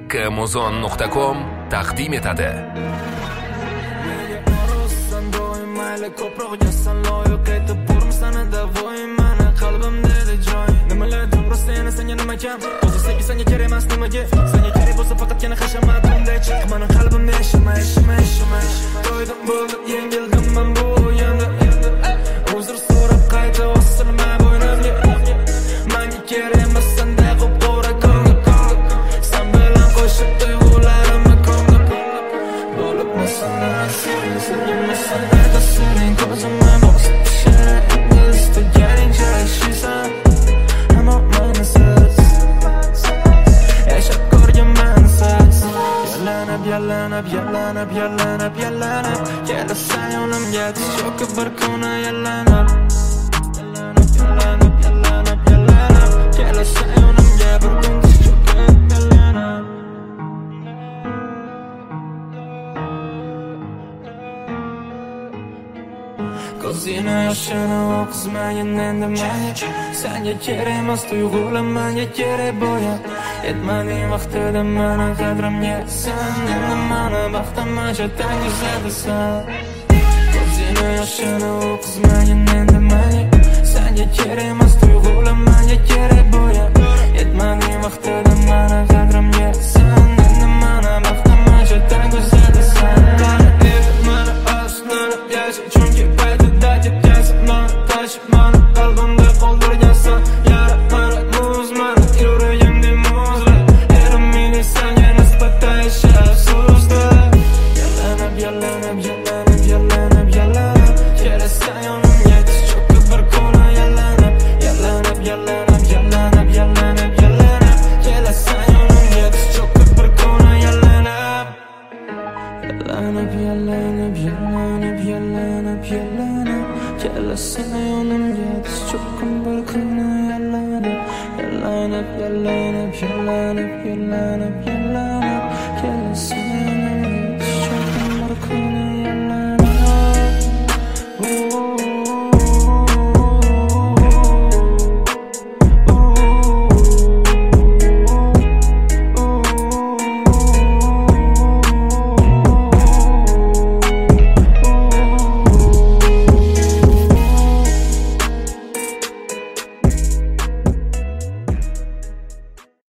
mekkmuzon.com taqdim etadi. Ko'proq jasan loyiq etib bo'lmasana davoy meni qalbimda edi joy. Nimalar to'g'ri senga nima kam? O'zi senga kerak emas nimaga? Senga kerak bo'lsa faqatgina hashamat bunday chiq meni qalbimda yashamay. To'ydim bo'ldim yengildim men bu o'yinda. Uzr so'rab qayta osilma bo'ynimga. Menga kerak emas senda qo'pqora ko'ngil. Sen bilan qo'shib tuyg'ularimni ko'ngil. Bo'libmisan sen senin ko'zimga bosib tushar istagan joyishisan hamma mensiz yashab ko'rgan mensiz yalanib kelasan yo'limga tiz cho'kib bir kuni yalanib kelasan yo'limga bir kun tiz cho'kib yalanib ko'zingni yoshini oqizmayin endi menga senga kerak emas tuyg'ular menga kerak bo'ya yetmading vaqtida meni qadrimga sen endi meni baxtimga jatan guzardisan ko'zingni yoshini oqizmayin endi menga senga kerak emas tuyg'ular menga kerak bo'ya yetmading vaqtida meni qadrimga sen endi meni baxtimga jatan guzardisan chunki paytida ketkazib meni tashib meni qalbimda qoldirgansan yaramani muzmani yuragimda muzlar erim meni senga nisbatan yashab afsusda yalanib kelasan yonimga tiz cho'kib bir kuni yalanib kelasan yonimga tiz cho'kib bir kuni yalanib kelasan yonimga tiz cho'kib bir kuni yalanib kelasan yonimga